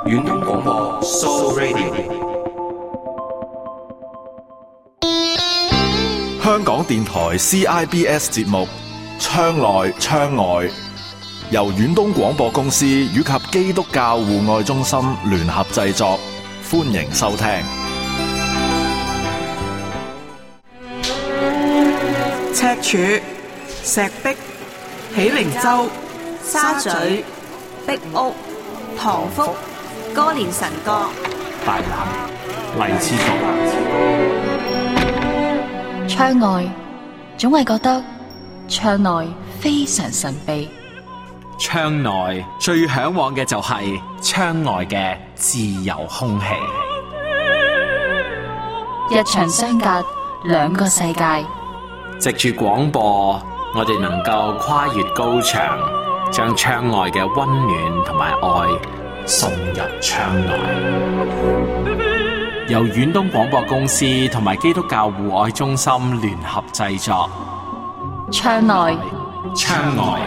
遠東廣播 Soul Radio。 香港電台 CIBS 節目《窗內窗外》，由遠東廣播公司與及基督教戶外中心聯合製作，歡迎收聽。 赤柱、石壁、喜靈洲、 沙咀、壁屋、塘福、歌連臣角、 大欖、荔枝角。 窗外總係覺得窗內非常神秘， 窗內最向往嘅就係窗外嘅自由空氣。 一牆相隔兩個世界， 藉住廣播，我哋能夠跨越高牆，將窗外嘅溫暖同埋愛送入窗內。由遠東廣播公司同埋基督教戶外中心聯合製作， 窗內窗外。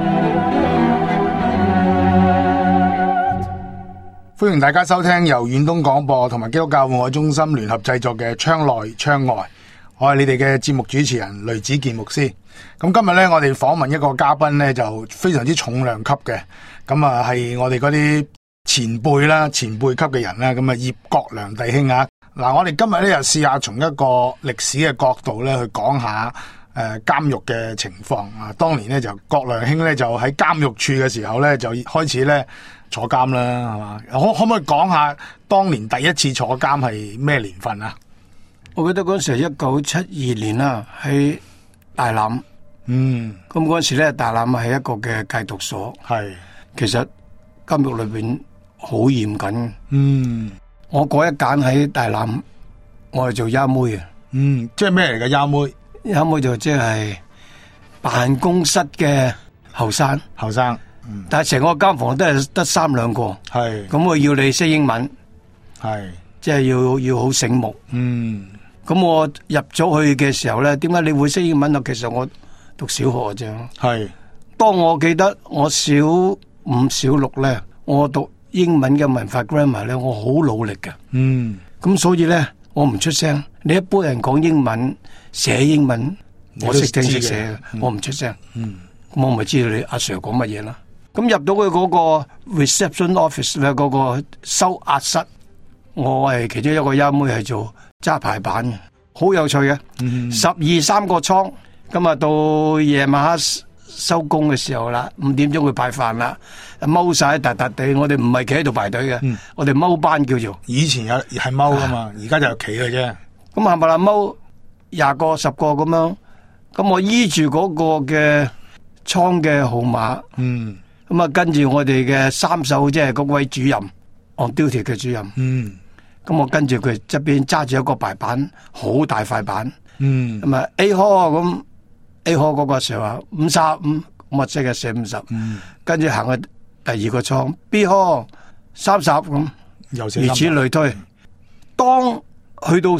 歡迎大家收聽由遠東廣播同埋基督教戶外中心聯合製作嘅《窗內窗外》。我係你哋嘅節目主持人雷子健牧師。咁今日呢，我哋訪問一個嘉賓呢，就非常之重量級嘅。咁啊，係我哋嗰啲前輩啦，前輩級嘅人啦。咁啊，葉國良弟兄啊。嗱，我哋今日呢，又試下從一個歷史嘅角度呢去講下監獄嘅情況啊。當年呢，就國良兄呢，就喺監獄處嘅時候呢，就開始呢坐監啦，係嘛？可唔可以講下當年第一次坐監係咩年份啊？ 我記得嗰時係1972年啦，喺大欖。咁嗰時咧，大欖係一個嘅戒毒所。係，其實監獄裏邊好嚴謹。我嗰一間喺大欖，我係做丫妹啊。 即係咩嚟嘅丫妹？ 丫妹就即係辦公室嘅後生。但係成個間房都係得3兩個。係，咁我要你識英文。係，即係要好醒目。咁我入咗去嘅時候咧，點解你會識英文啊？其實我讀小學嘅啫。係，當我記得我小5、小6咧，我讀英文嘅文法 grammar 咧，我好努力嘅。咁所以咧，我唔出聲。你一般人講英文、寫英文，我識聽識寫嘅，我唔出聲。咁我咪知道你阿 Sir 講乜嘢啦。咁入到去嗰個 reception office 咧，嗰個收押室，我係其中一個丫妹係做揸排版嘅，好有趣嘅。12-13個倉，咁啊到夜晚黑收工嘅時候啦，5點鐘會派飯啦，踎晒笪笪地，我哋唔係企喺度排隊嘅，我哋踎班叫做。 以前係踎噶嘛，而家就企嘅啫。 咁係咪啦？踎20個10個咁樣，咁我依住嗰個嘅倉嘅號碼，咁啊跟住我哋嘅3手，即係嗰位主任 on duty 嘅主任。咁我跟住佢側邊揸住一個白板，好大塊板。咁啊 A 科咁 A 科嗰個 Sir 話55，咁我即係寫50。跟住行去第二個倉 B 科30咁，如此類推。當去到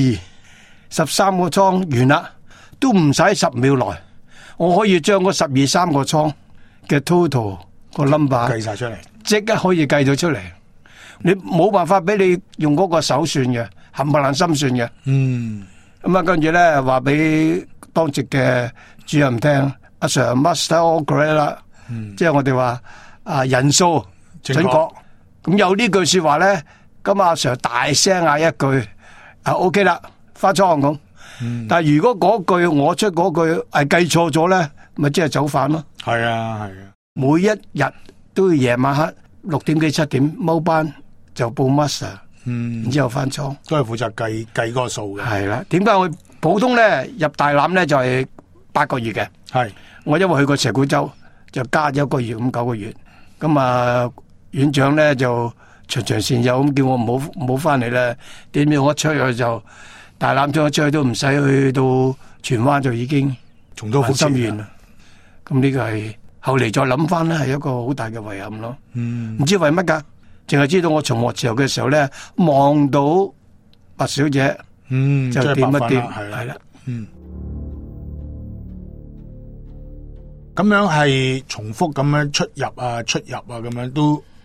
12、13個倉完啦，都唔使10秒內，我可以將嗰12-13個倉嘅 total 個 number 計晒出嚟， 即刻可以計到出嚟。你冇辦法俾你用嗰個手算嘅，冚唪唥心算嘅。咁啊，跟住咧話俾當值嘅主任聽，阿 Sir master all correct 啦，即係我哋話啊人數準確。咁有呢句說話咧，咁阿 Sir 大聲嗌一句啊 OK 啦，返倉咁。但係如果嗰句我出嗰句係計錯咗咧，咪即係走反咯。係啊。每一日都要夜晚黑6點幾7點踎班。就報 master，然之後翻倉， 都係負責計嗰個數嘅。係啦，點解我普通咧入大欖咧就係8個月嘅？係我因為去過蛇古洲，就加咗1個月咁9個月。咁啊院長咧就循循善誘咁叫我唔好翻嚟啦。點知我出去就大欖出去都唔使去到荃灣就已經重蹈覆轍啦。咁呢個係後嚟再諗翻咧係一個好大嘅遺憾咯。唔知為乜噶？淨係知道我從學潮嘅時候咧，望到白小姐，就點一點，係啦， 咁樣係重複咁樣出入啊，咁樣都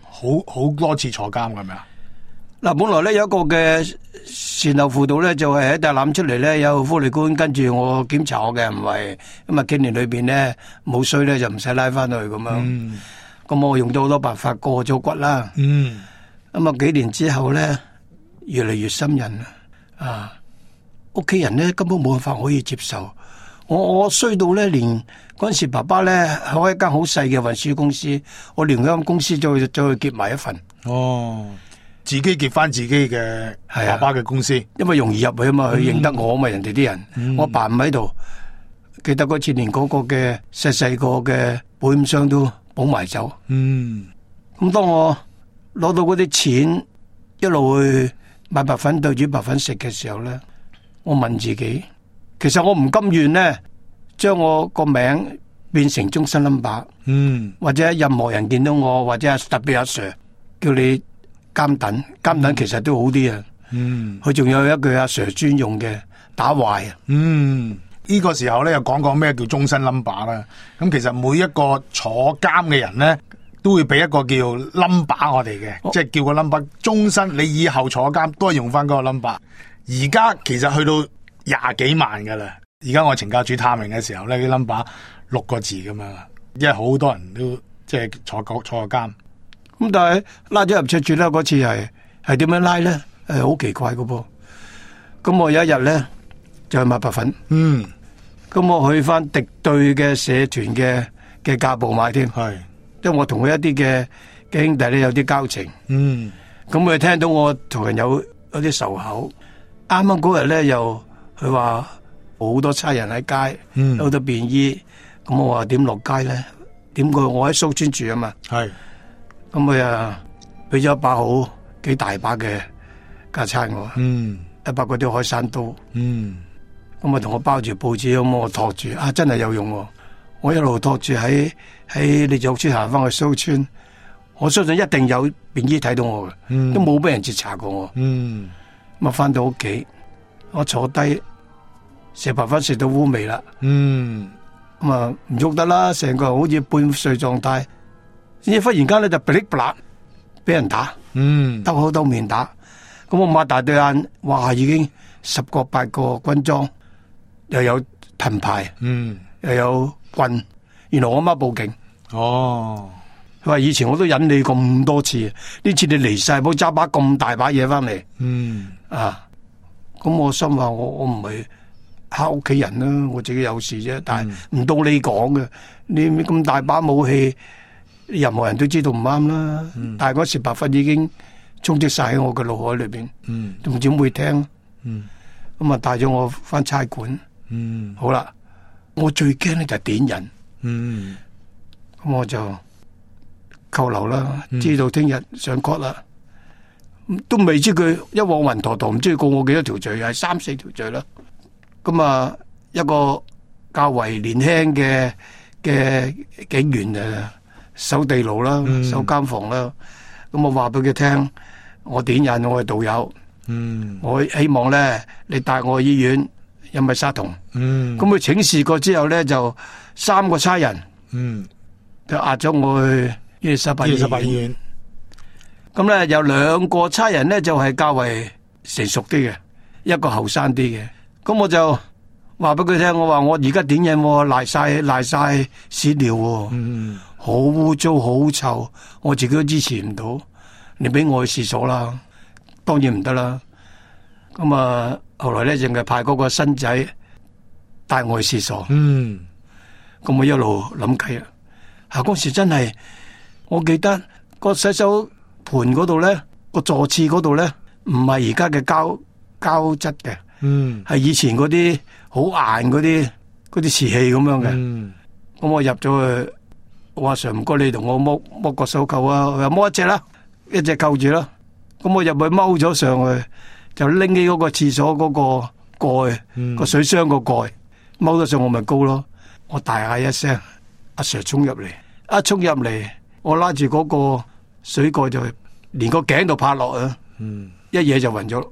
好多次坐監係咪啊？ 嗱，本來咧有一個嘅善後輔導咧，就係喺大欖出嚟咧，有福利官跟住我檢查我嘅行為，咁啊幾年裏邊咧冇衰咧就唔使拉翻去咁樣。咁我用咗好多辦法過咗骨啦。咁啊幾年之後咧，越嚟越深印啊！屋企人咧根本冇辦法可以接受。我衰到咧，連嗰陣時爸爸咧開一間好細嘅運輸公司，我連嗰間公司再去結埋一份。 自己結翻自己嘅爸爸嘅公司， 因為容易入去啊嘛，佢認得我啊嘛，人哋啲人，我爸唔喺度，記得嗰次連嗰個嘅細個嘅保險箱都保埋走。咁當我攞到嗰啲錢，一路去買白粉對煮白粉食嘅時候咧，我問自己，其實我唔甘願咧，將我個名變成終身 number，或者任何人見到我，或者特別阿 Sir 叫你監等其實都好啲啊。佢仲有一句阿 Sir 專用嘅打壞啊。 呢個時候咧又講咩叫終身 number 啦。咁其實每一個坐監嘅人咧，都會俾一個叫 number 我哋嘅，即係叫個 number 終身，你以後坐監都係用翻嗰個 number。而家其實去到20幾萬噶啦。而家我懲教署探明嘅時候咧，啲 number 6個字噶嘛，因為好多人都即係坐過監。 咁但係拉咗入赤柱咧，嗰次係點樣拉咧？好奇怪噶噃。咁我有一日咧就去買白粉。咁我去翻敵對嘅社團嘅架步買添。因為我同佢一啲嘅兄弟咧有啲交情。咁佢聽到我同人有啲仇口。啱啱嗰日咧又佢話好多差人喺街，有好多便衣。咁我話點落街咧？點佢我喺蘇村住啊嘛。咁佢啊俾咗一把好幾大把嘅架撐我，一把嗰啲開山刀，咁啊同我包住報紙，咁我托住，真係有用喎！我一路托住喺你玉村行翻去蘇村，我相信一定有便衣睇到我嘅，都冇俾人截查過我。咁啊翻到屋企，我坐低食白粉食到烏味啦，咁啊唔喐得啦，成個人好似半睡狀態。先至忽然間咧就噼里啪啦俾人打，兜口兜面打，咁我擘大對眼，哇已經10個8個軍裝，又有盾牌，又有棍，原來我媽報警。佢話以前我都忍你咁多次，呢次你離晒譜揸把咁大把嘢翻嚟，咁我心話我唔係嚇屋企人啦，我自己有事啫，但係唔到你講嘅，你咁大把武器。任何人都知道唔啱啦，但係嗰時白粉已經充斥晒喺我嘅腦海裏邊，仲點會聽？咁啊帶咗我翻差館，好啦，我最驚咧就係點人，咁我就扣留啦，知道聽日上 court 啦，都未知佢一往雲陀陀，唔知佢告我幾多條罪，係3、4條罪啦。咁啊一個較為年輕嘅警員啊。守地牢啦，守監房啦。咁我話俾佢聽，我點人，我係道友。我希望咧，你帶我去醫院，因為沙童。咁佢請示過之後咧，就3個差人，就押咗我去伊利沙伯醫院。咁咧有2個差人咧，就係較為成熟啲嘅，一個後生啲嘅。咁我就話俾佢聽，我話我而家點人，賴晒屎尿。好污糟好臭，我自己都支持唔到，你俾我去廁所啦，當然唔得啦。咁啊，後來咧淨係派嗰個新仔帶我去廁所。咁我一路諗計啦。嗰時真係，我記得個洗手盆嗰度咧，個坐廁嗰度咧，唔係而家嘅膠質嘅，係以前嗰啲好硬嗰啲瓷器咁樣嘅。咁我入咗去。我話 Sir 唔該，你同我剝個手扣啊！佢話剝一隻啦，一隻扣住啦。咁我入去踎咗上去，就拎起嗰個廁所嗰個蓋，個水箱個蓋，踎得上我咪高咯。我大嗌一聲，阿 Sir 衝入嚟，一衝入嚟，我拉住嗰個水蓋就連個頸度拍落啊！一嘢就暈咗。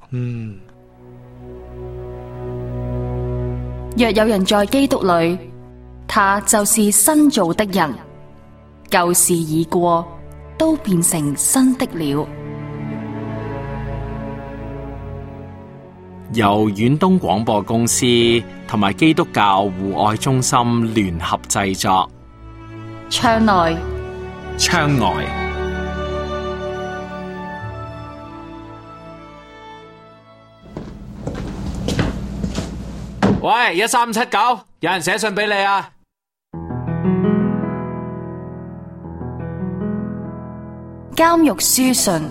若有人在基督裏，他就是新造的人。舊事已過， 都變成新的了。 由遠東廣播公司同埋基督教戶外中心聯合製作， 窗內窗外。喂，13579，有人寫信俾你啊！ 監獄書信。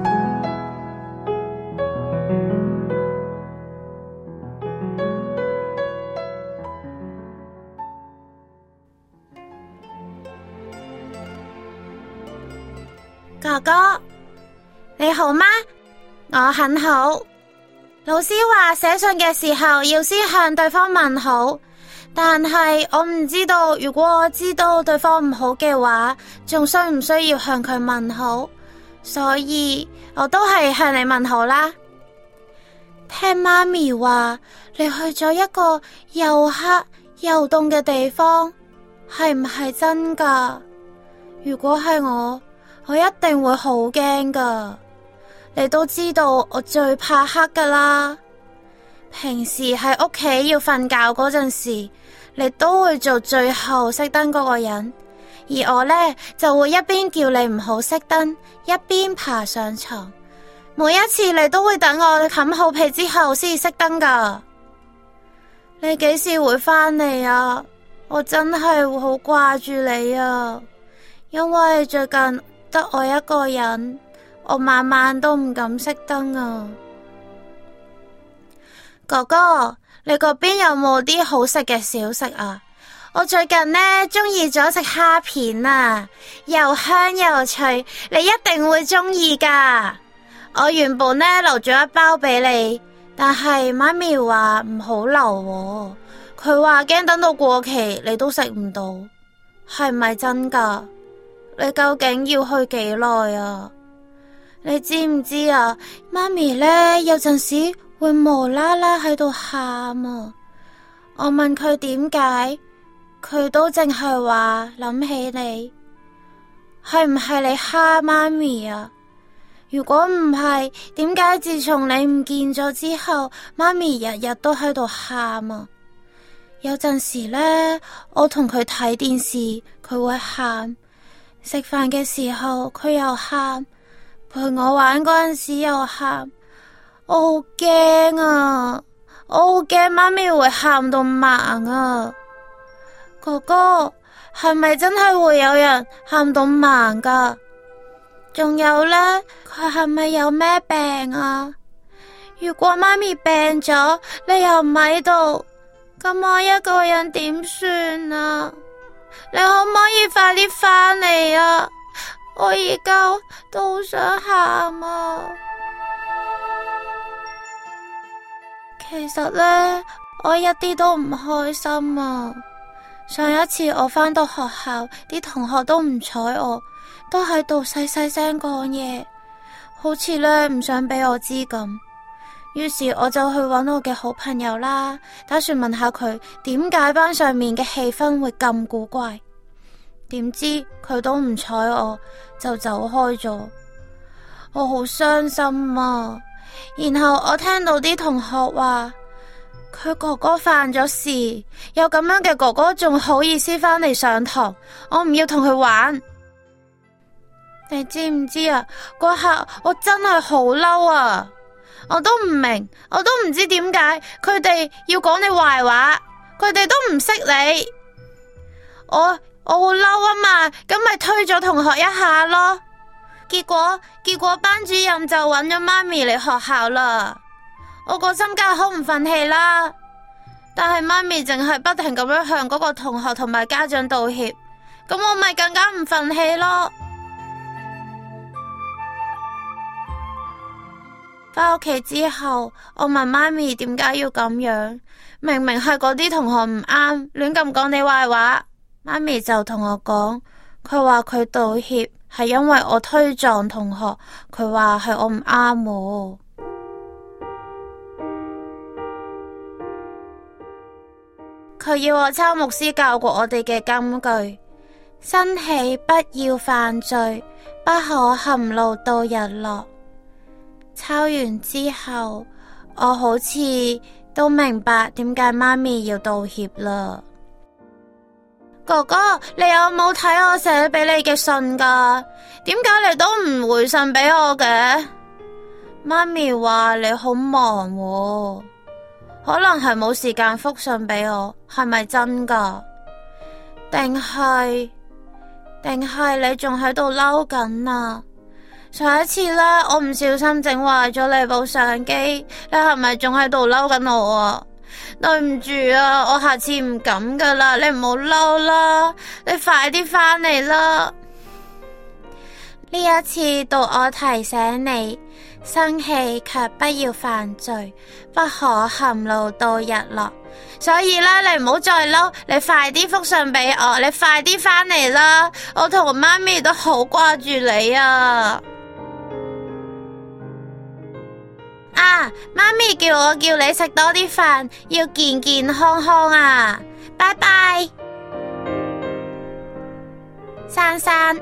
哥哥，你好嗎？我很好。老師話寫信嘅時候要先向對方問好，但係我唔知道，如果我知道對方唔好嘅話，仲需唔需要向佢問好？所以我都係向你問好啦。聽媽咪話你去咗一個又黑又凍嘅地方，係唔係真㗎？如果係我一定會好驚㗎。你都知道我最怕黑㗎啦。平時喺屋企要瞓覺嗰陣時，你都會做最後熄燈嗰個人，而我呢，就會一邊叫你唔好熄燈，一邊爬上床。每一次你都會等我冚好被之後先熄燈㗎。你幾時會返嚟啊？我真係會好掛住你啊，因為最近得我一個人，我晚晚都唔敢熄燈啊。哥哥，你嗰邊有冇啲好食嘅小食啊？我最近呢，中意咗食蝦片啊，又香又脆，你一定會中意噶。我原本呢，留咗一包俾你，但係媽咪話唔好留喎，佢話驚等到過期你都食唔到，係咪真噶？你究竟要去幾耐啊？你知唔知啊？媽咪呢，有陣時會無啦啦喺度喊啊！我問佢點解，佢都淨係話諗起你。係唔係你蝦媽咪啊？如果唔係，點解自從你唔見咗之後，媽咪日日都喺度喊啊？有陣時呢，我同佢睇電視，佢會喊；食飯嘅時候，佢又喊；陪我玩嗰陣時又喊。我好驚啊！我好驚媽咪會喊到盲啊！哥哥，係咪真係會有人喊到盲噶？仲有呢，佢係咪有咩病啊？如果媽咪病咗，你又唔喺度，咁我一個人點算啊？你可唔可以快啲返嚟啊？我而家都好想喊啊！其實呢，我一啲都唔開心啊！上一次我返到學校，啲同學都唔睬我，都喺度細細聲講嘢，好似呢唔想俾我知咁。於是我就去揾我嘅好朋友啦，打算問下佢點解班上面嘅氣氛會咁古怪。點知佢都唔睬我，就走開咗。我好傷心啊！然後我聽到啲同學話佢哥哥犯咗事，有咁樣嘅哥哥仲好意思返嚟上堂，我唔要同佢玩。你知唔知啊？嗰刻我真係好嬲啊！我都唔明，我都唔知點解佢哋要講你壞話，佢哋都唔識你。我好嬲啊嘛，咁咪推咗同學一下咯。結果班主任就揾咗媽咪嚟學校啦。我個心梗係好唔忿氣啦，但係媽咪淨係不停咁樣向嗰個同學同埋家長道歉，咁我咪更加唔忿氣咯。返屋企之後，我問媽咪點解要咁樣，明明係嗰啲同學唔啱，亂咁講你壞話。媽咪就同我講，佢話佢道歉係因為我推撞同學，佢話係我唔啱喎。佢要我抄牧師教過我哋嘅金句：生氣不要犯罪， 不可含怒到日落。抄完之後，我好似都明白點解媽咪要道歉啦。哥哥，你有冇睇我寫俾你嘅信噶？點解你都唔回信俾我嘅？媽咪話你好忙喎，可能係冇時間覆信俾我，係咪真噶？定係你仲喺度嬲緊啊？上一次咧，我唔小心整壞咗你部相機，你係咪仲喺度嬲緊我啊？對唔住啊，我下次唔敢噶啦，你唔好嬲啦，你快啲返嚟啦。呢一次到我提醒你，生氣卻不要犯罪，不可含怒到日落。所以啦，你唔好再嬲，你快啲覆信俾我，你快啲返嚟啦，我同媽咪都好掛住你啊！媽咪叫我叫你食多啲飯，要健健康康啊！拜拜，珊珊。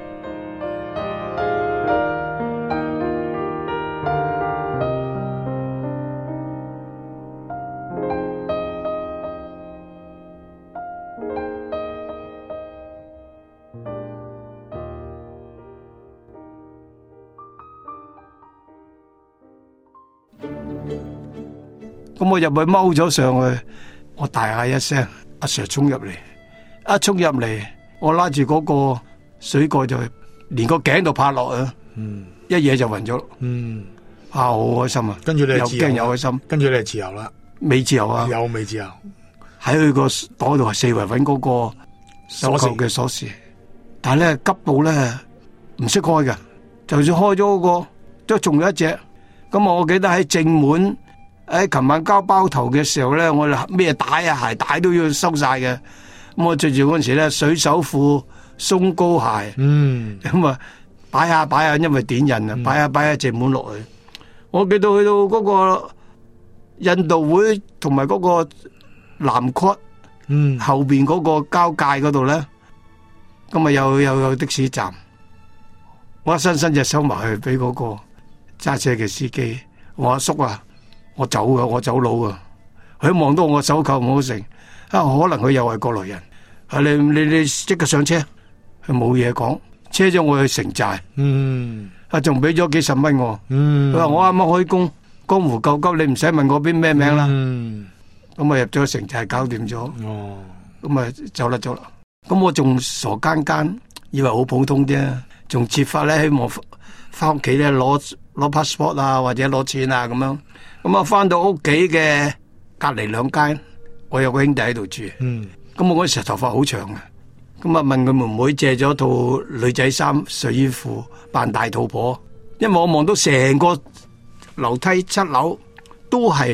咁我入去踎咗上去，我大嗌一聲，阿 Sir 衝入嚟，一衝入嚟，我拉住嗰個水蓋就連個頸度拍落啊，一嘢就暈咗，好開心啊！ 跟住你又驚又開心， 跟住你係自由啦， 未自由啊？ 有未自由？ 喺佢個袋度係四圍揾嗰個手扣嘅鎖匙，但係咧急到咧唔識開嘅，就算開咗嗰個都仲有一隻。咁我記得喺正門。喺琴晚交包頭嘅時候咧，我咩帶啊鞋帶都要收晒嘅。咁我着住嗰陣時咧，水手褲、鬆高鞋，咁啊擺下，因為點人啊，擺下正門落去。我記到去到嗰個印度會同埋嗰個南區，後邊嗰個交界嗰度咧，咁啊有的士站，我一伸隻手埋去俾嗰個揸車嘅司機，我阿叔啊。我走佬啊！佢望到我手扣唔好成，可能佢又係過來人。你即刻上車，佢冇嘢講，車咗我去城寨。仲俾咗幾十蚊我。佢話我啱啱開工，江湖救急，你唔使問我邊咩名啦。咁啊入咗城寨搞掂咗。咁啊走啦。咁我仲傻更更，以為好普通啫，仲設法咧希望翻屋企咧攞 passport 啊，或者攞錢啊咁樣。咁啊，翻到屋企嘅隔籬兩間，我有個兄弟喺度住。咁我嗰時頭髮好長嘅，咁啊問佢妹妹借咗套女仔衫、睡衣褲扮大肚婆，因為我望到成個樓梯7樓都係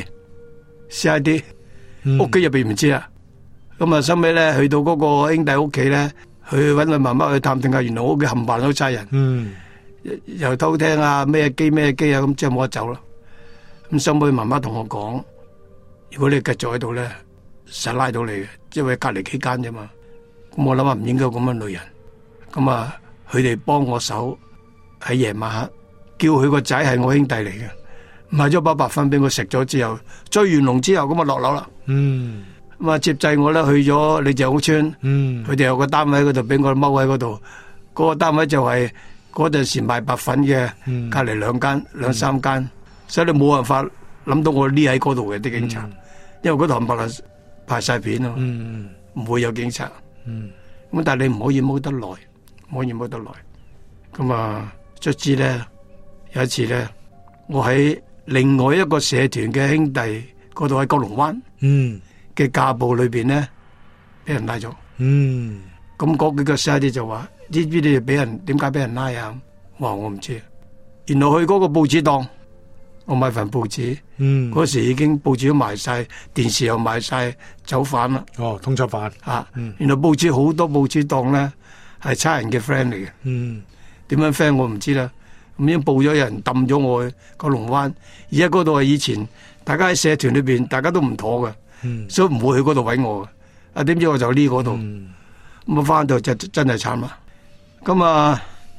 CID，屋企入邊唔知啦。咁啊，收尾咧去到嗰個兄弟屋企咧，去搵佢媽媽去探聽下，原來屋企冚唪唥都差人，又偷聽啊咩機啊，咁之後冇得走啦。咁收尾媽媽同我講，如果你繼續喺度咧，實拉到你嘅，因為隔籬幾間啫嘛。咁我諗下唔應該咁樣女人。咁啊，佢哋幫我手喺夜晚黑，叫佢個仔係我兄弟嚟嘅，買咗包白粉俾我食咗之後，追完龍之後咁啊落樓啦。咁啊接濟我咧去咗李鄭屋村，佢哋有個單位喺嗰度俾我踎喺嗰度，嗰個單位就係嗰陣時賣白粉嘅，隔籬兩三間。所以你冇辦法諗到我匿喺嗰度嘅啲警察，因為嗰度冚唪唥拍晒片咯，唔會有警察。咁但係你唔可以踎得耐，唔可以踎得耐。咁啊，卒之咧有一次咧，我喺另外一個社團嘅兄弟嗰度喺九龍灣嘅架步裏邊咧，俾人拉咗。咁嗰幾個細啲就話：呢啲你哋俾人點解俾人拉啊？我話我唔知，原來去嗰個報紙檔。我買份報紙，嗰時已經報紙都賣晒，電視又賣晒，走販啦。 通緝犯原來報紙好多報紙檔咧係差人嘅 friend 嚟嘅。點樣 friend 我唔知啦。咁已經報咗有人抌咗我去九龍灣，而家嗰度係以前大家喺社團裏邊大家都唔妥嘅，所以唔會去嗰度搵我嘅。點知我就呢嗰度，咁啊翻到就真係慘啦。咁啊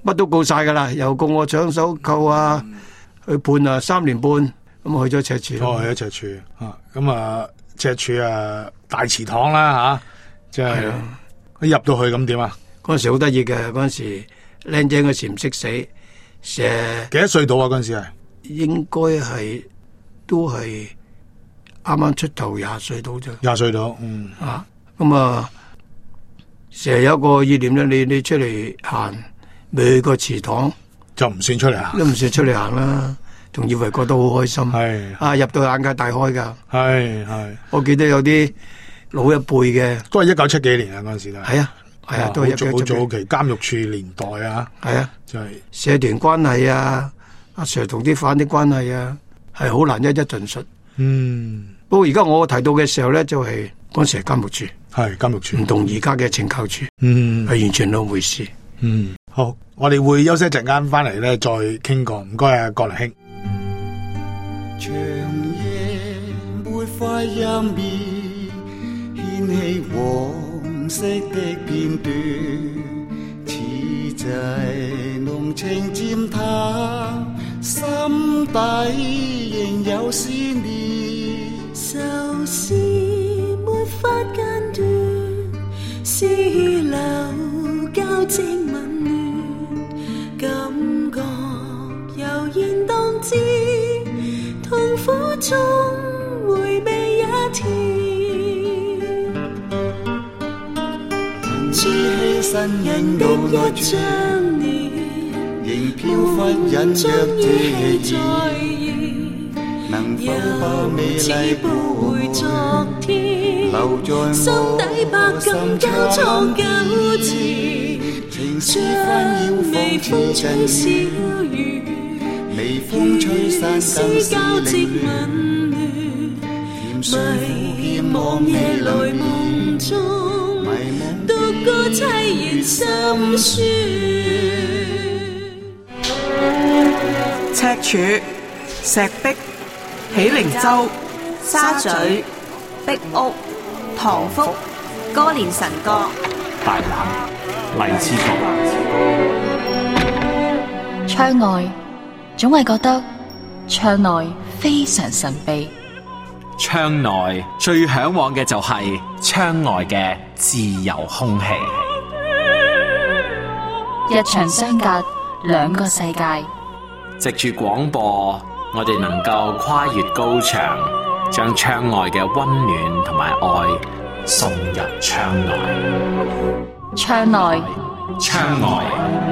乜都告晒噶啦，又告我搶手扣啊，去判3年半，咁去咗赤柱。 去咗赤柱啊，咁啊赤柱啊大祠堂啦吓，即係入到去咁點啊？ 嗰陣時好得意嘅，嗰陣時靚仔嗰時唔識死， 幾多歲到啊？嗰陣時係應該係都係啱啱出頭20歲到啫。 20歲到， 咁啊，成日有個意念咧，你出嚟行，未去過祠堂就唔算出嚟行， 都唔算出嚟行啦，仲以為覺得好開心。 係入到眼界大開噶。 係， 我記得有啲老一輩嘅， 都係1970幾年啊，嗰陣時係啊，都係好早期監獄處年代啊。 係啊， 就係社團關係啊，阿 Sir 同啲犯啲關係啊，係好難一一盡述。不過而家我提到嘅時候咧，就係嗰時係監獄處， 係監獄處， 唔同而家嘅懲教處，係完全兩回事。 好，我哋會休息一陣間翻嚟咧，再傾過。唔該啊，郭良兄。 長夜沒法入眠，掀起往昔的片段，此際濃情漸淡，心底仍有思念， 愁事沒法間斷，思流交織紊亂，感覺悠然當知，痛苦中回味一天， 知犧牲人的一張臉，仍飄忽隱約記憶，能否把美麗撥回昨天，留在我心底百感交錯糾纏， 情絲紛擾微風吹小雨， 微風吹散更是凌亂， 迷惘夜來夢中，獨個凄然心酸。 赤柱、石壁、喜靈洲、 沙咀、壁屋、塘福、歌連臣角、 大欖、荔枝角。 窗外總係覺得窗內非常神秘， 窗內最向往嘅就係窗外嘅自由空氣， 一牆相隔兩個世界。 藉住廣播，我哋能夠跨越高牆，將窗外嘅溫暖同埋愛送入窗內。 窗內， 窗外。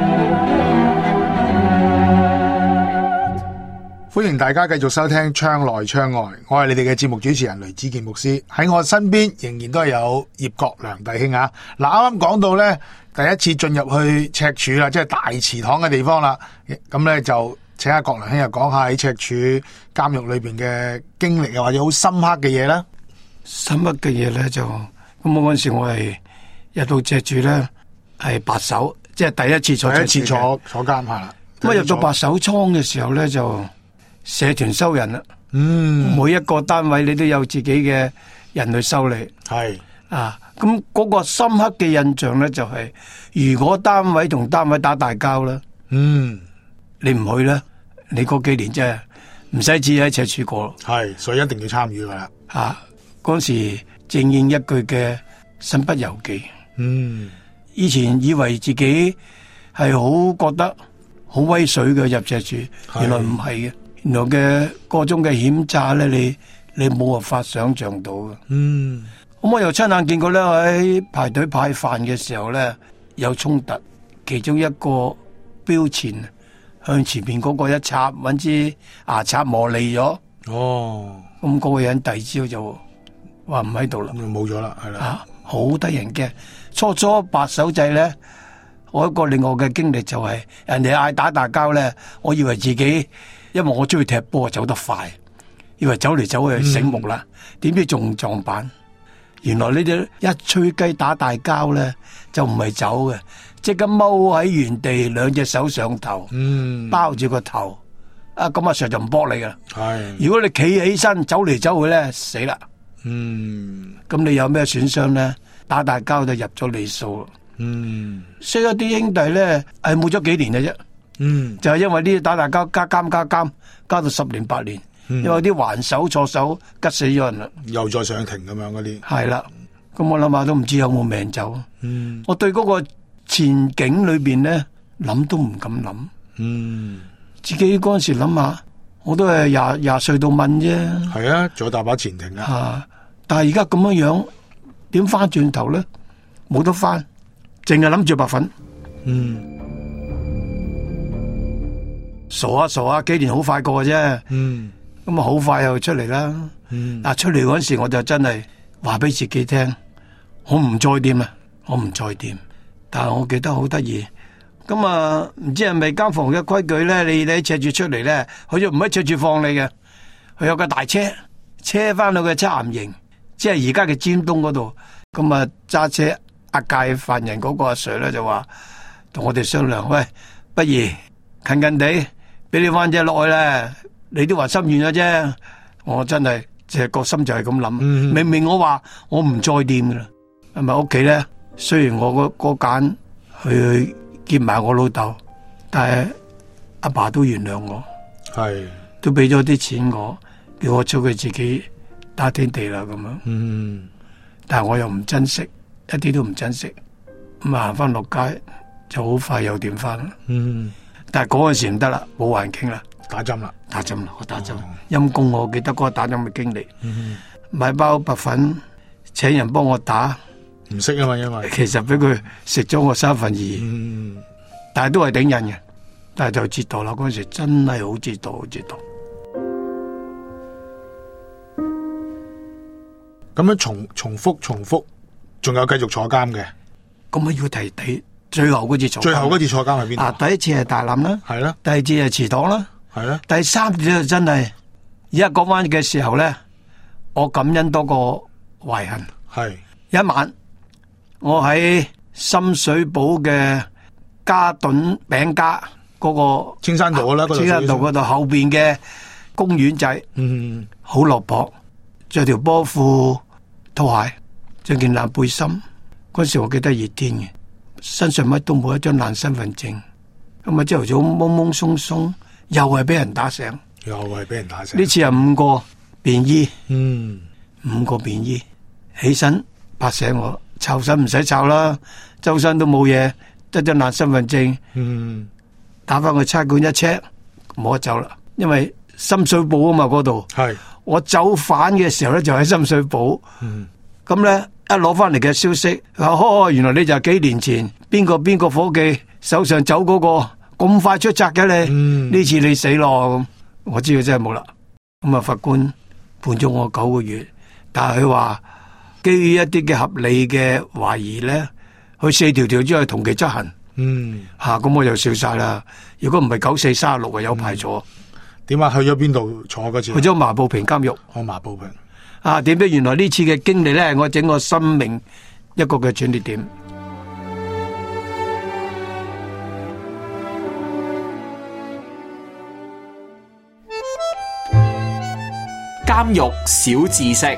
歡迎大家繼續收聽窗內窗外，我係你哋嘅節目主持人雷子健牧師。喺我身邊仍然都係有葉國良弟兄啊。嗱，啱啱講到咧，第一次進入去赤柱啦，即係大祠堂嘅地方啦。咁咧就請阿國良兄又講下喺赤柱監獄裏邊嘅經歷，又或者好深刻嘅嘢啦。 深刻嘅嘢咧就咁，我嗰陣時我係入到赤柱咧係白手，即係第一次坐監下啦。 咁入到白手倉嘅時候咧就社團收人啦，每一個單位你都有自己嘅人去收你， 係咁嗰個深刻嘅印象咧就係，如果單位同單位打大交啦，你唔去咧，你嗰幾年真係唔使旨喺赤柱過， 係，所以一定要參與噶啦。 嗰時正應一句嘅身不由己，以前以為自己係好覺得好威水嘅入赤柱，原來唔係嘅。原來嘅各種嘅險詐咧，你冇辦法想象到嘅。咁我又親眼見過咧，喺排隊派飯嘅時候咧有衝突，其中一個標籤向前面嗰個一插，搵支牙刷磨利咗。咁嗰個人第二朝就話唔喺度啦， 冇咗啦，係啦。 好得人驚。初白手制咧，我一個另外嘅經歷就係，人哋嗌打大交咧，我以為自己。因為我中意踢波走得快，以為走嚟走去醒目啦，點知仲撞板。原來呢啲一吹雞打大交咧，就唔係走嘅，即刻踎喺原地，兩隻手上頭，包住個頭。咁阿 Sir 就唔搏你噶啦。如果你企起身走嚟走去咧，死啦。咁你有咩損傷咧？打大交就入咗你數。 識一啲兄弟咧係冇咗幾年嘅啫，就係因為呢啲打交加監到10年8年，因為啲還手錯手吉死咗人啦， 又再上庭咁樣嗰啲。係啦，咁我諗下都唔知有冇命走。我對嗰個前景裏邊咧諗都唔敢諗。自己嗰陣時諗下，我都係廿歲到問啫。係啊， 仲有大把前程啊。 但係而家咁樣點翻轉頭咧？冇得翻，淨係諗住白粉。傻啊！幾年好快過嘅啫。咁啊，好快又出嚟啦。出嚟嗰陣時我就真係話俾自己聽，我唔再掂啊，我唔再掂。但係我記得好得意。咁啊，唔知係咪間房嘅規矩咧？你赤住出嚟咧，佢就唔可以赤住放你嘅。佢有個大車翻到嘅測驗營，即係而家嘅尖東嗰度。咁啊，揸車押解犯人嗰個阿 Sir 咧就話同我哋商量，喂，不如近地俾你翻隻落去咧，你都話心軟咗啫。我真係即係個心就係咁諗。明明我話我唔再掂噶啦，係咪屋企咧？雖然我嗰間去見埋我老豆，但係阿爸都原諒我，都俾咗啲錢我，叫我出去自己打天地啦咁樣。但係我又唔珍惜，一啲都唔珍惜。咁行翻落街就好快又掂翻啦。但係嗰陣時唔得啦，冇環境啦， 打針啦， 我打針。陰公我記得嗰個打針嘅經歷，買包白粉，請人幫我打。 唔識啊嘛，因為其實俾佢食咗我2/3，但係都係頂人嘅，但係就折墮啦。嗰陣時真係好折墮，好折墮。 咁樣重複，仲有繼續坐監嘅。 咁啊要提最後嗰次坐監。 最後嗰次坐監喺邊度？ 第一次係大欖啦， 係啦。 第二次係祠堂啦， 係啦。 第三次就真係而家講翻嘅時候咧，我感恩多過懷恨。 係一晚。我喺深水埗嘅嘉頓餅家嗰個青山道啦， 青山道嗰度後邊嘅公園仔，好落魄，着條波褲拖鞋，着件爛背心。嗰時我記得熱天嘅，身上乜都冇，一張爛身份證。咁啊朝頭早懵懵鬆鬆，又係俾人打醒，呢次係5個便衣，5個便衣起身拍醒我。抄身唔使抄啦，周身都冇嘢，得張爛身份證。打翻去差館一 check， 冇得走啦。因為深水埗啊嘛，嗰度。係我走返嘅時候咧，就喺深水埗。咁咧一攞翻嚟嘅消息，原來你就係幾年前邊個伙計手上走嗰個，咁快出閘嘅你。呢次你死咯咁，我知道真係冇啦。咁啊，法官判咗我9個月，但係佢話。基於一啲嘅合理嘅懷疑咧，佢4條之後同期執行。咁我就笑晒啦。如果唔係94、36啊，有排坐。 點啊？去咗邊度坐嗰次？ 去咗麻布坪監獄。 麻布坪。 點解原來呢次嘅經歷咧，我整個生命一個嘅轉捩點。 監獄小知識。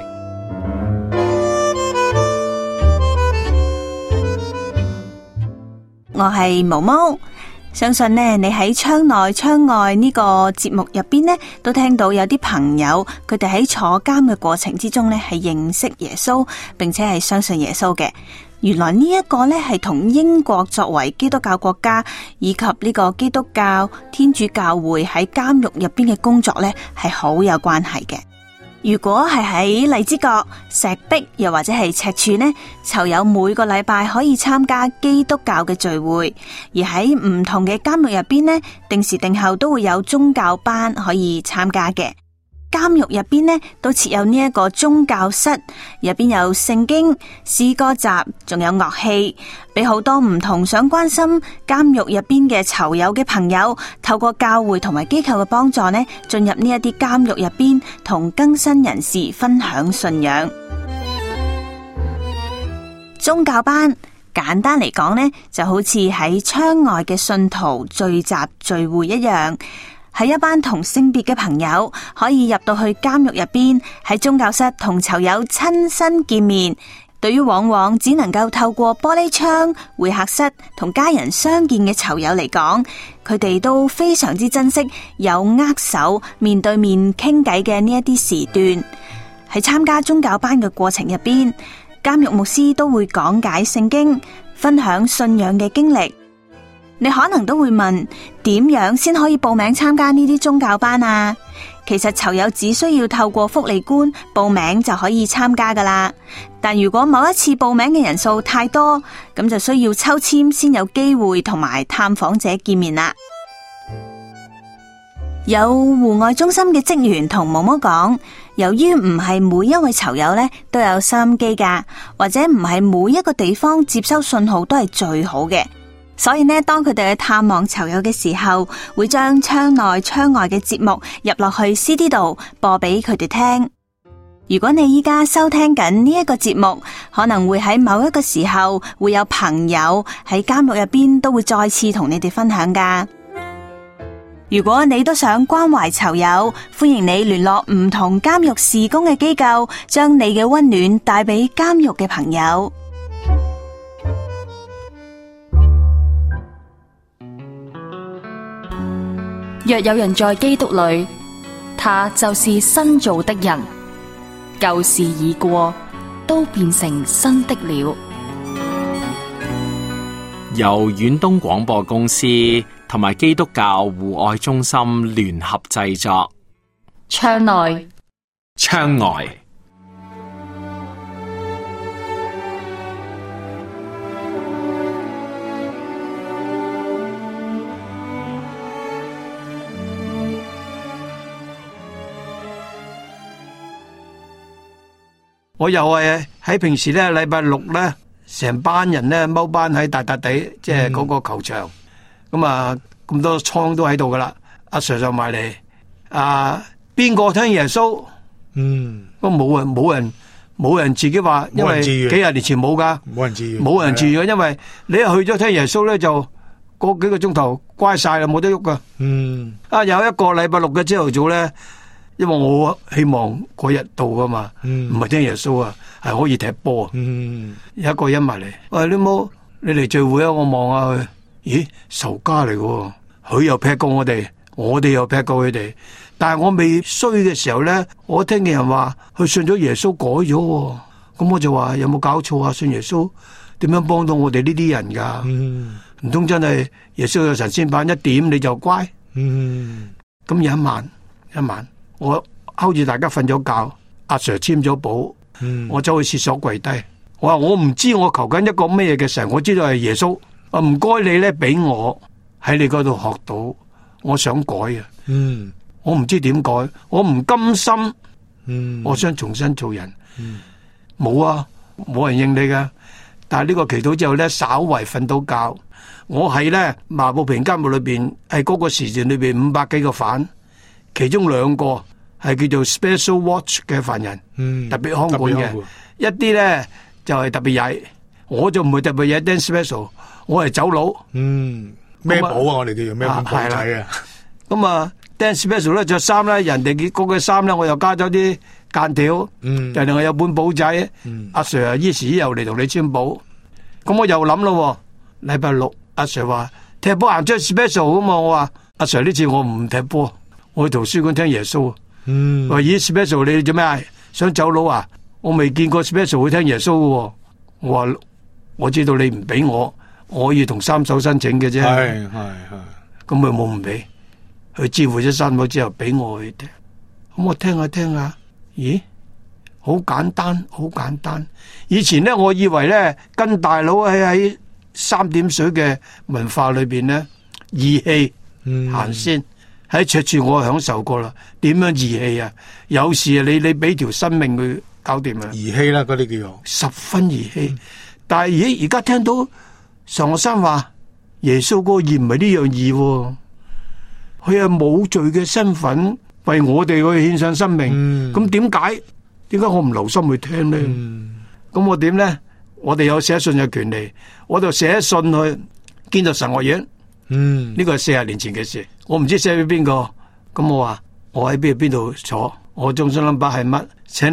我係毛毛，相信呢，你喺窗內窗外呢個節目入邊呢，都聽到有啲朋友佢哋喺坐監嘅過程之中呢，係認識耶穌，並且係相信耶穌嘅。原來呢一個呢，係同英國作為基督教國家以及呢個基督教天主教會喺監獄入邊嘅工作呢，係好有關係嘅。如果係喺荔枝角、石壁又或者係赤柱呢，囚友每個禮拜可以參加基督教嘅聚會，而喺唔同嘅監獄入邊呢，定時定候都會有宗教班可以參加嘅。監獄入邊呢都設有呢一個宗教室，入邊有聖經、詩歌集，仲有樂器，俾好多唔同想關心監獄入邊嘅囚友嘅朋友，透過教會同埋機構嘅幫助呢，進入呢一啲監獄入邊，同更新人士分享信仰。宗教班簡單嚟講呢，就好似喺窗外嘅信徒聚集聚會一樣。係一班同性別嘅朋友可以入到去監獄入邊，喺宗教室同囚友親身見面， 對於往往只能夠透過玻璃窗、會客室同家人相見嘅囚友嚟講，佢哋都非常之珍惜有握手、面對面傾偈嘅呢一啲時段。喺參加宗教班嘅過程入邊，監獄牧師都會講解聖經，分享信仰嘅經歷。你可能都會問，點樣先可以報名參加呢啲宗教班啊？其實囚友只需要透過福利官報名就可以參加噶啦。但如果某一次報名嘅人數太多，咁就需要抽籤先有機會同埋探訪者見面啦。有戶外中心嘅職員同毛毛講，由於唔係每一位囚友呢都有收音機噶，或者唔係每一個地方接收信號都係最好嘅。所以呢，當佢哋去探望囚友嘅時候，會將窗內窗外嘅節目入落去 CD 度播俾佢哋聽。如果你依家收聽緊呢一個節目，可能會喺某一個時候會有朋友喺監獄入邊都會再次同你哋分享噶。如果你都想關懷囚友，歡迎你聯絡唔同監獄事工嘅機構，將你嘅溫暖帶俾監獄嘅朋友。 若有人在基督裏，他就是新造的人，舊事已過，都變成新的了。 由遠東廣播公司同埋基督教戶外中心聯合製作， 窗內窗外。 我又係喺平時咧，禮拜六咧，成班人咧踎班喺大笪地，即係嗰個球場。咁啊，咁多倉都喺度噶啦。阿 Sir 就埋嚟，邊個聽耶穌？都冇人自己話，因為幾廿年前冇噶，冇人自願嘅，因為你一去咗聽耶穌咧，就嗰幾個鐘頭乖晒啦，冇得喐噶。有一個禮拜六嘅朝頭早咧。因為我希望嗰日到噶嘛，唔係聽耶穌啊，係可以踢波。有一個人埋嚟，喂，你嚟聚會啊？我望下佢，咦，仇家嚟嘅，佢又劈過我哋又劈過佢哋。但係我未衰嘅時候咧，我聽見人話佢信咗耶穌改咗，咁我就話有冇搞錯啊？信耶穌點樣幫到我哋呢啲人噶？唔通真係耶穌有神仙版一點你就乖？咁有一晚。我睺住大家瞓咗覺，阿 Sir 簽咗簿，我走去廁所跪低，我話我唔知我求緊一個咩嘅神，我知道係耶穌，唔該你咧俾我喺你嗰度學到，我想改啊，我唔知點改，我唔甘心，我想重新做人，冇啊，冇人應你噶，但係呢個祈禱之後咧，稍為瞓到覺，我係咧麻布坪監獄裏邊係嗰個時段裏邊500幾個犯，其中2個。係叫做 special watch 嘅犯人，特別看管嘅，一啲咧就係特別曳，我就唔係特別曳 ，Dan special， 我係走佬， 孭寶啊，我哋叫做孭寶仔啊。 咁啊 ，Dan special 咧着衫咧，人哋嗰個衫咧，我又加咗啲間條，人哋我有本簿仔，阿 Sir 啊，依時又嚟同你簽簿，咁我又諗咯，禮拜六阿 Sir 話踢波行出 special 啊嘛，我話阿 Sir 呢次我唔踢波，我去圖書館聽耶穌。話咦 special 你做咩啊？想走佬啊？我未見過 special 會聽耶穌嘅。我話我知道你唔俾我要同3手申請嘅啫。係。咁佢冇唔俾，佢知會咗3手之後俾我去聽。咁我聽下，咦？好簡單。以前咧，我以為咧跟大佬喺3點水嘅文化裏邊咧，義氣行先。喺赤柱我享受過啦，點樣義氣啊？有事啊，你俾條生命佢搞掂啊！ 義氣啦，嗰啲叫做十分義氣。但係而家聽到常學生話耶穌個義唔係呢樣義，佢係冇罪嘅身份為我哋去獻上生命。咁點解我唔留心去聽呢？咁我點呢？我哋有寫信嘅權利，我就寫信去建造神學院。呢個係40年前嘅事，我唔知寫俾邊個。咁我話我喺邊度坐，我中心 number 係乜，請你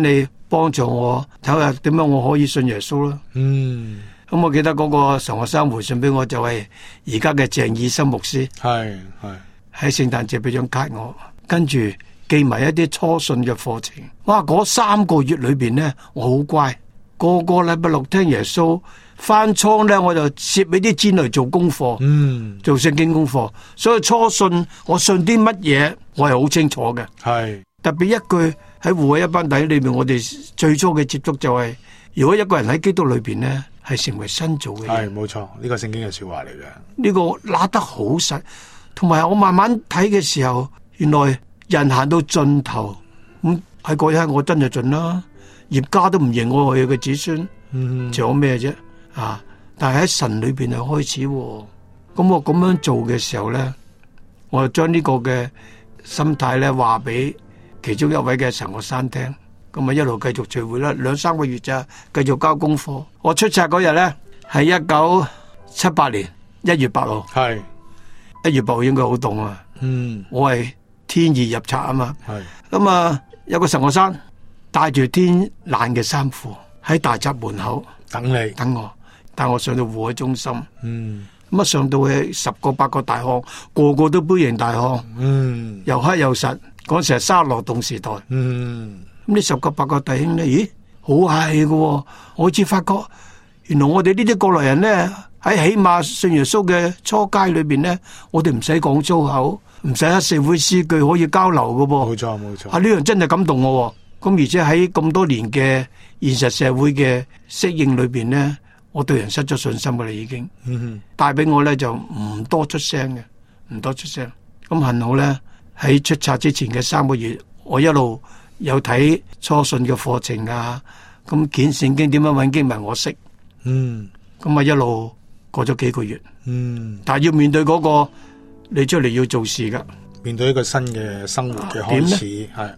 幫助我睇下點樣我可以信耶穌啦。咁我記得嗰個神學生回信俾我，就係而家嘅鄭以森牧師，喺聖誕節俾張卡我，跟住寄埋一啲初信嘅課程。哇！嗰3個月裏邊咧，我好乖，個禮拜六聽耶穌，翻倉咧我就攝俾啲氈嚟做功課，做聖經功課。所以初信我信啲乜嘢，我係好清楚嘅。特別一句喺戶外一班弟兄裏邊，我哋最初嘅接觸就係、如果一個人喺基督裏邊咧，係成為新造嘅人。 冇錯，呢個聖經嘅說話嚟嘅。 呢個拿得好實，同埋我慢慢睇嘅時候，原來人行到盡頭，咁喺嗰一刻我真係盡啦。葉家都唔認我係佢嘅子孫，仲有咩啫？啊！但係喺神裏邊係開始，咁我咁樣做嘅時候咧，我就將呢個嘅心態咧話俾其中一位嘅神學生聽，咁啊一路繼續聚會啦，2-3個月咋，繼續交功課。我出冊嗰日咧係1978年1月8號，係1月8號應該好凍啊。我係天熱入冊啊嘛。咁啊有個神學生帶住天冷嘅衫褲喺大閘門口等我，帶我上到戶外中心。咁啊上到去10個8個大漢，個個都杯型大漢，又黑又實。嗰時係沙羅洞時代。咁呢10個8個弟兄咧，咦，好係嘅。我好似發覺，原來我哋呢啲過來人咧，喺起碼信耶穌嘅初階裏邊咧，我哋唔使講粗口，唔使喺社會詩句可以交流嘅噃。冇錯。啊，呢樣真係感動我。咁而且喺咁多年嘅現實社會嘅適應裏邊咧，我對人失咗信心嘅啦，已經。帶俾我咧就唔多出聲嘅，唔多出聲。咁幸好咧。喺出冊之前嘅3個月，我一路有睇初信嘅課程啊，咁揀聖經點樣揾經文我識，咁啊一路過咗幾個月，但係要面對嗰個你出嚟要做事噶， 面對一個新嘅生活嘅開始，係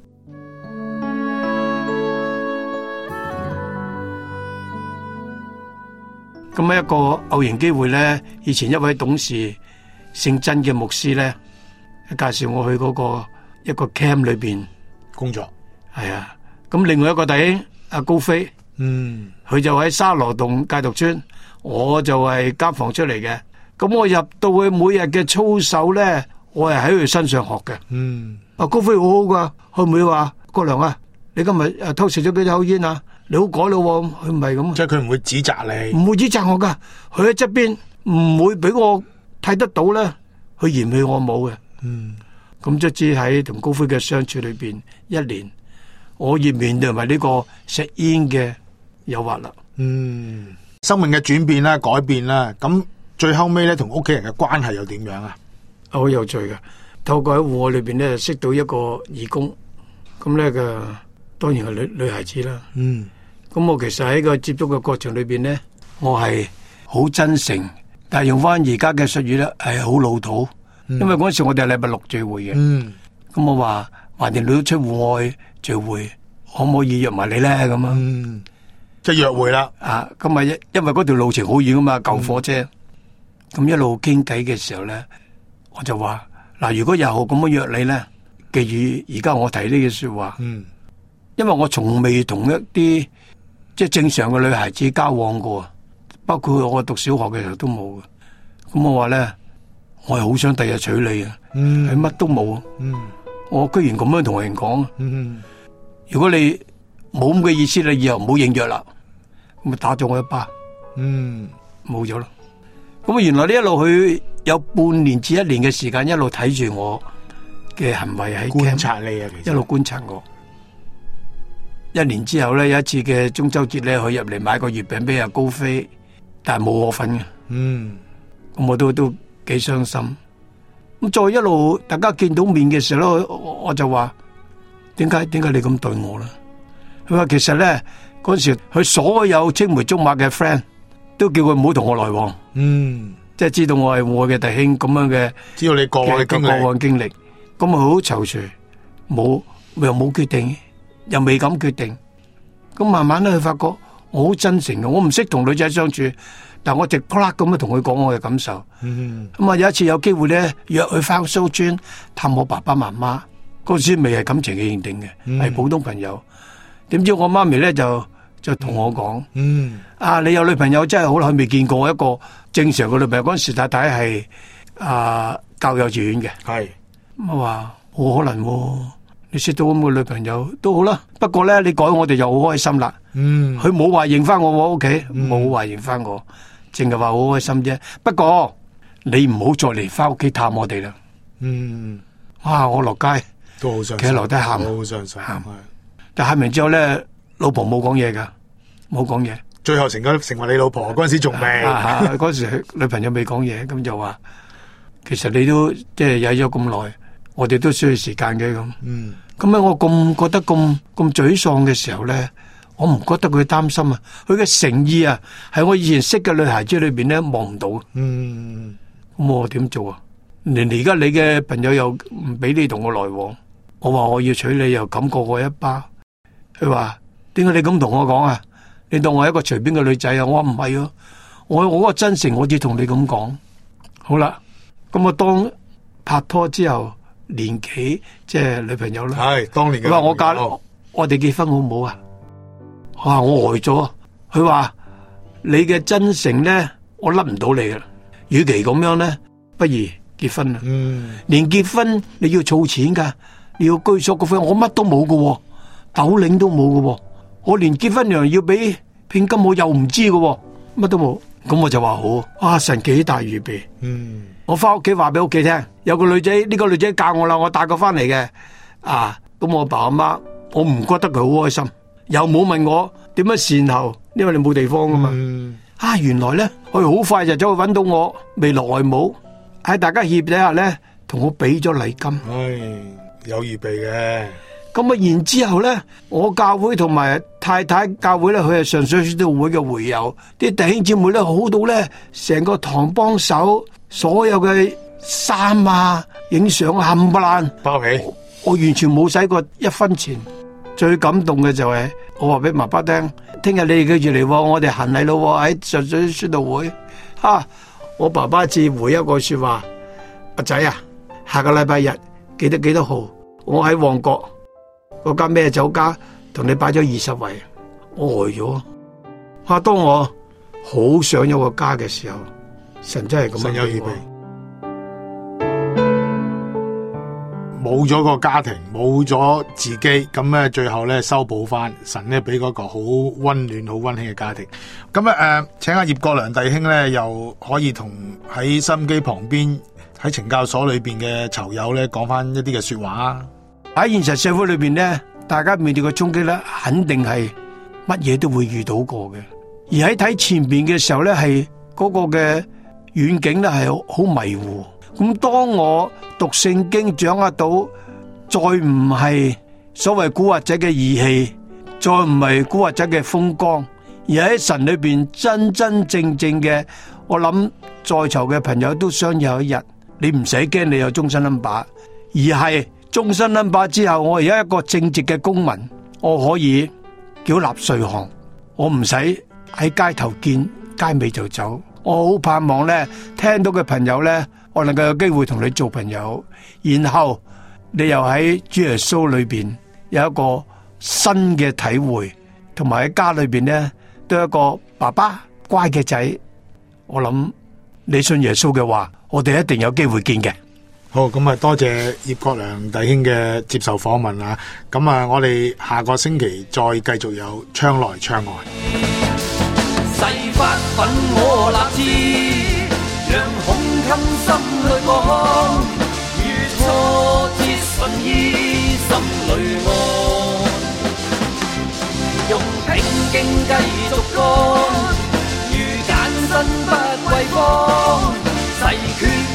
咁一個偶然機會咧，以前一位董事姓曾嘅牧師咧。介紹我去嗰個一個 camp 裏邊工作， 係啊。咁另外一個弟兄阿高飛，佢就喺沙羅洞戒毒村，我就係監房出嚟嘅。咁我入到去每日嘅操守咧，我係喺佢身上學嘅。阿高飛好好噶，佢唔會話國良啊，你今日偷食咗幾口煙啊？你好改咯，佢唔係咁。 即係佢唔會指責你， 唔會指責我噶。佢喺側邊唔會俾我睇得到咧，佢嫌棄我冇嘅。咁卒之喺同高飛嘅相處裏邊1年，我要面對埋呢個食煙嘅誘惑啦。 生命嘅轉變啦、改變啦，咁最後尾咧同屋企人嘅關係又點樣啊？ 好有趣嘅，透過喺戶外裏邊咧識到一個義工，咁咧嘅當然係女孩子啦。咁我其實喺個接觸嘅過程裏邊咧，我係好真誠，但係用翻而家嘅術語咧係好老土。因為嗰時我哋係禮拜6聚會嘅，咁我話橫掂你都出戶外聚會，可唔可以約埋你咧？咁啊， 即係約會啦。 啊，咁啊，因為嗰條路程好遠噶嘛，舊火車。咁一路傾偈嘅時候咧，我就話嗱，如果日後咁樣約你咧，記住而家我提呢句說話。因為我從未同一啲即係正常嘅女孩子交往過，包括我讀小學嘅時候都冇嘅。咁我話咧。我係好想第日娶你啊！係乜都冇，我居然咁樣同人講。如果你冇咁嘅意思，你以後唔好應約啦。咁咪打咗我一巴，冇咗咯。咁啊，原來呢一路佢有半年至1年嘅時間，一路睇住我嘅行為喺觀察你啊， 一路觀察我。1年之後咧，有一次嘅中秋節咧，佢入嚟買個月餅俾阿高飛，但係冇我份嘅。咁我都幾傷心，咁再一路大家見到面嘅時候咧，我就話點解你咁對我咧？佢話其實咧嗰時佢所有青梅竹馬嘅 friend 都叫佢唔好同我來往，即係知道我係我嘅弟兄咁樣嘅，知道你過往嘅經歷，咁啊好躊躇，又冇決定，又未敢決定，咁慢慢咧佢發覺我好真誠嘅，我唔識同女仔相處。但我直啪咁樣同佢講我嘅感受，咁啊有一次有機會咧約佢翻蘇村探我爸爸媽媽，嗰時未係感情嘅認定嘅，係普通朋友， 點知我媽咪咧就同我講，你有女朋友真係好耐未見過一個正常嘅女朋友。嗰陣時太太係教幼稚園嘅，係咁我話冇可能喎，你識到咁嘅女朋友都好啦。不過咧，你改我哋就好開心啦。佢冇話認翻我屋企，冇話認翻我，淨係話好開心啫。不過你唔好再嚟翻屋企探我哋啦。哇！我落街都好傷心，企喺樓底喊，好傷心。但喊完之後咧，老婆冇講嘢噶，冇講嘢。最後成為你老婆嗰陣時仲未，嗰時女朋友未講嘢，咁就話其實你都即係曳咗咁耐，我哋都需要時間嘅咁。咁喺我覺得咁沮喪嘅時候咧，我唔覺得佢擔心啊，佢嘅誠意啊，係我以前識嘅女孩子裏邊咧望唔到。咁我點做啊？連而家你嘅朋友又唔俾你同我來往，我話我要娶你又冚過我一巴。佢話點解你咁同我講啊？你當我係一個隨便嘅女仔啊？我話唔係啊，我個真誠我只同你咁講。好啦，咁我當拍拖之後年幾即係女朋友啦。係當年嘅。佢話我哋結婚好唔好啊？我呆咗。佢話你嘅真誠咧，我甩唔到你噶啦。與其咁樣咧，不如結婚啦。連結婚你要儲錢噶，你要居所嗰份，我乜都冇噶，斗零都冇噶。我連結婚糧要俾聘金，我又唔知噶，乜都冇。咁我就話好，神幾大預備。我翻屋企話俾屋企聽，有個女仔，呢個女仔教我啦，我帶佢翻嚟嘅。咁我爸阿媽，我唔覺得佢好開心，又冇問我點樣善後，因為你冇地方噶嘛。原來咧，佢好快就走去搵到我未來外母，喺大家協底下咧，同我俾咗禮金。有預備嘅。咁然之後咧，我教會同埋太太教會咧，佢係上水宣道會嘅會友，啲弟兄姊妹咧好到咧，成個堂幫手，所有嘅衫影相冚唪唥包起，我完全冇使過一分錢。最感動嘅就係我話俾爸爸聽，聽日你哋記住嚟，我哋行禮咯，喺上水宣道會。我爸爸只回一個說話：阿仔啊，下個禮拜日記得幾多號？我喺旺角嗰間咩酒家同你擺咗20圍。我呆咗。當我好想有個家嘅時候，神真係咁樣。神有預備。冇咗個家庭，冇咗自己，咁咧最後咧修補翻，神咧俾嗰個好溫暖、好溫馨嘅家庭。咁請阿葉國良弟兄咧，又可以同喺收音機旁邊喺懲教所裏邊嘅囚友咧，講翻一啲嘅說話啊！喺現實社會裏邊咧，大家面對嘅衝擊咧，肯定係乜嘢都會遇到過嘅。而喺睇前邊嘅時候咧，係嗰個嘅遠景咧係好迷糊。咁當我讀聖經掌握到，再唔係所謂古惑仔嘅義氣，再唔係古惑仔嘅風光，而喺神裏邊真真正正嘅，我諗在囚嘅朋友都想有一日，你唔使驚你有終身 number， 而係終身 number 之後，我而家一個正直嘅公民，我可以繳納稅項，我唔使喺街頭見街尾就走。我好盼望咧，聽到嘅朋友咧，我能夠有機會同你做朋友，然後你又喺主耶穌裏邊有一個新嘅體會，同埋喺家裏邊咧都有一個爸爸乖嘅仔。我諗你信耶穌嘅話，我哋一定有機會見嘅。好，咁多謝葉國良弟兄嘅接受訪問啊！咁我哋下個星期再繼續有窗內窗外。 誓發奮我立志，讓胸襟心裏放，如挫折順意心裏安，用挺勁繼續幹，如艱辛不畏慌，誓決